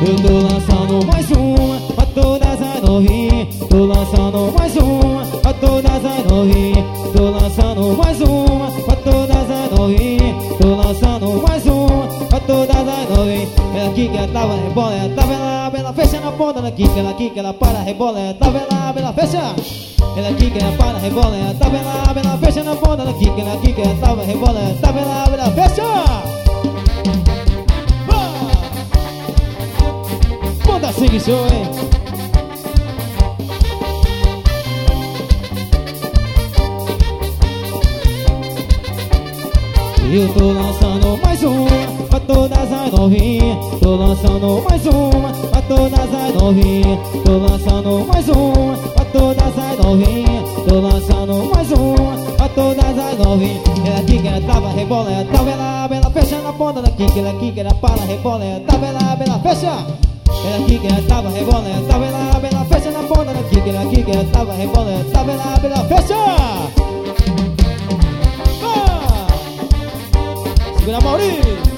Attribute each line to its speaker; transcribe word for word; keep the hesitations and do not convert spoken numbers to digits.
Speaker 1: Eu tô lançando mais uma pra todas as novinhas. Tô lançando mais uma pra todas as novinhas. Tô lançando mais uma pra todas as novinhas. Tô lançando mais uma pra todas as novinhas. Ela quica, ela tava, rebola, ela tava, ela, ela fecha na ponta. Ela quica, ela quica, ela para, rebola, ela tava, ela, ela fecha. Ela quica, ela para, rebola, ela tava, ela, ela fecha na ponta. Ela quica, ela quica, ela tava, rebola, ela tava, ela, ela fecha. Manda seguir show, hein? Eu tô lançando mais uma pra todas as novinhas. Tô lançando mais uma pra todas as novinhas. Tô lançando mais uma pra todas as novinhas. Tô lançando mais uma pra todas as novinhas. Ela quica, ela trava, rebola, ela trava, ela, ela fecha na ponta. Ela quica, ela quica, ela para, rebola, ela trava, ela, ela fecha. Ela quica, ela trava, rebola, ela trava, ela, ela fecha na ponta. Ela quica, ela quica, ela trava, rebola, ela trava, ela, ela fecha. Segura, Maurício!